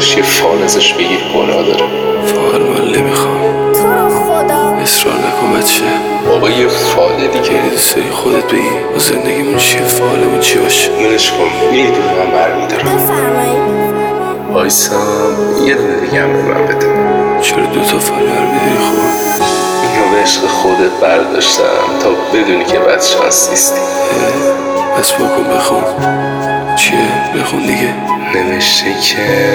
داداش یه فال ازش بگیر گناه داره. فال من نمیخوام، اصرار نکن بچه. بابا یه فال دیگه. یعنی دوست داری خودت بگی و زندگیمون چیه، فالمون چی باشه؟ ولش کن، میدونم برمیدارم. وایسام یه دونه دیگه هم به من بده. چرا 2 تا فال برمیداری؟ خب اینو به عشق خودت برداشتم تا بدونی که بدشانس نیستی. پس بکن بخون. چیه؟ بخون دیگه. نوشته که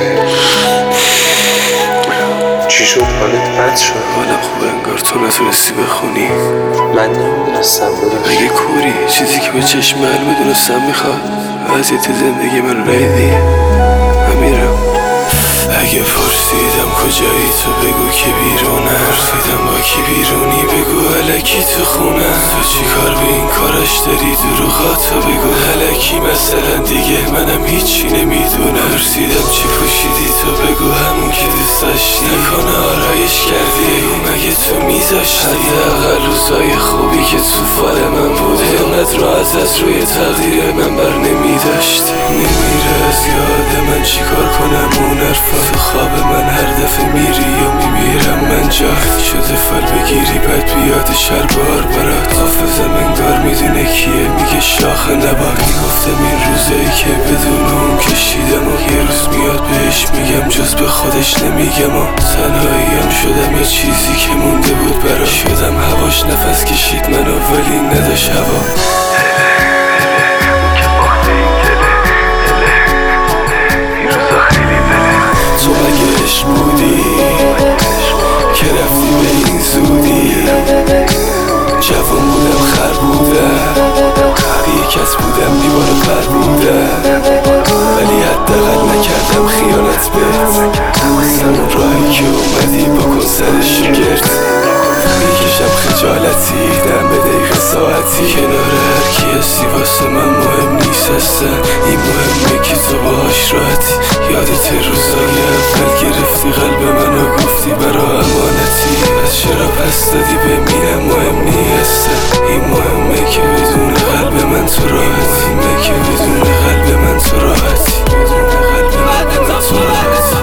چی شد؟ حالت بد شد؟ حالم خوبه انگار. تو نتونستی بخونی؟ من نمیدونستم داداش. اگه کوری چیزی که به چشم معلومه دونستم میخواد. وضعیت زندگی من ریدی. من میرم. اگه پرسیدم کجایی تو بگو که بیرونه. پرسیدم با کی بیرونی بگو الکی تو خونه. تو چی کار به این کارش داری؟ دروغاتو بگو الکی. مثلا دیگه منم هیچی نمیدونم. پرسیدم چی پوشیدی تو بگو همون که دوست داشتی. نکنه آرایش کردی اگه مگه تو میذاشتی. حداقل روزای خوبی که تو فال من بوده اینقدر راحت از روی تقدیر من بر نمیداشتی. نمیره از یاد من چیکار کنم اون حرفا. تو خواب من هر دفعه میری یا میمیرم من جات شده فال بگیری بعد بیاد شر بار برات. حافظم انگار میدونه کیه میگه شاخ نبات. میگفتم این روزایی که بدون اون کشیدم و یه روز میاد بهش میگم جز به خودش نمیگم و تنهاییم شدم یه چیزی که مونده بود برا. شدم هواش نفس کشید منو ولی نداشت هوا. تو مگه عشق بودی که رفتی به این زودی؟ جوان بودم خر بودم بیکس بودم دیوار پر بودم ولی حداقل نکردم خیانت بهت. همون راهی که اومدی بکن سرش گرد. میکشم خجالتی دم به دقیقه ساعتی. کنار هرکی هستی واسه من مهم نیست اصلا. این مهمه که تو باهاش راحتی. یادت روزای اول گرفتی قلب منو گفتی برا امانتی. از چرا پس دادی بمیرم مهم نیست. این مهمه که بدون قلب من تو راحتی. مهمه که بدون قلب من تو راحتی. بدون قلب من تو راحتی.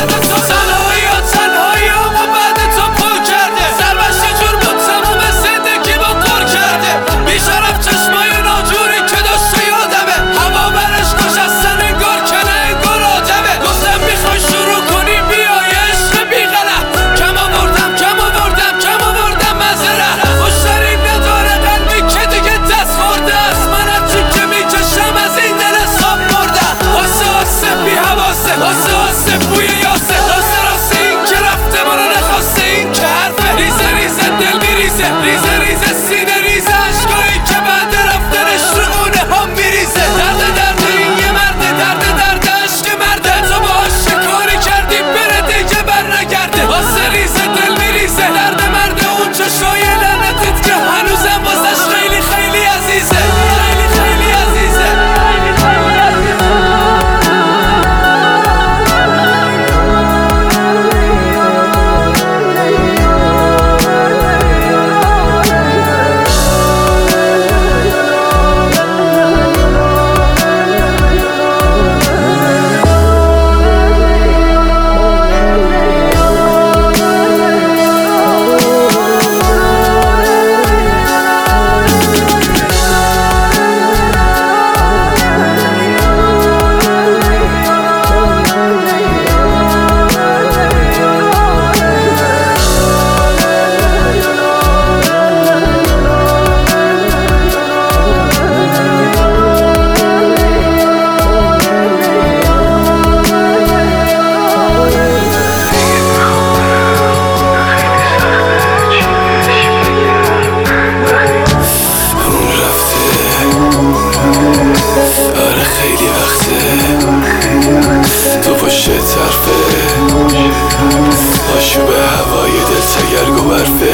آشوب هوای دل تگرگ و برفه.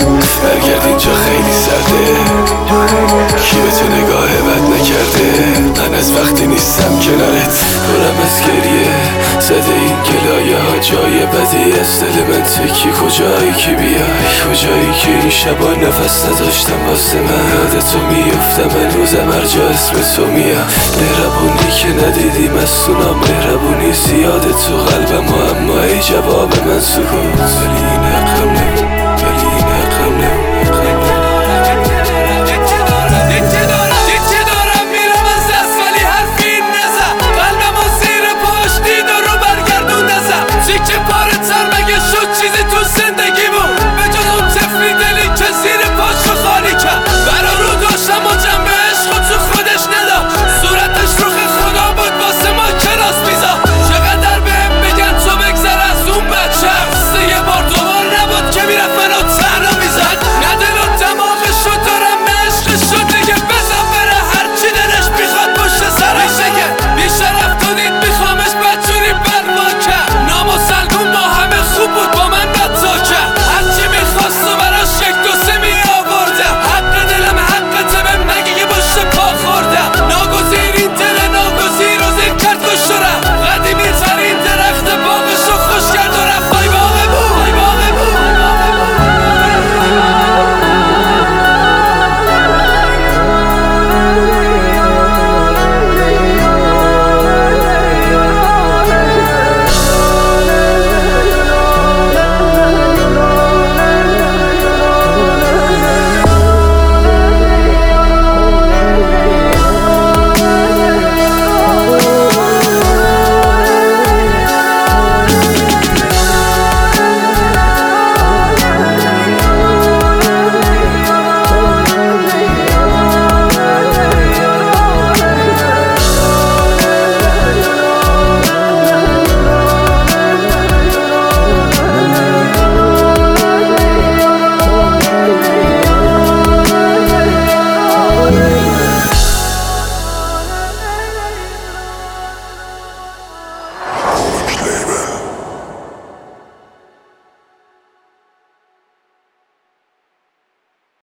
برگرد اینجا خیلی سرده. کی به تو نگاه بد نکرده؟ من از وقتی نیستم کنارت پرم از گریه. زده این گلایه ها جای بدی از دل من تکی کجایی که بیای کجایی که این شبا نفس نداشتم واسه من یاد تو میفتم هنوزم هر جا اسم تو میام مهربونی که ندیدیم از تو مهربونی زیاده تو قلبم اما ای جواب من سکوت ولی این حقم نبود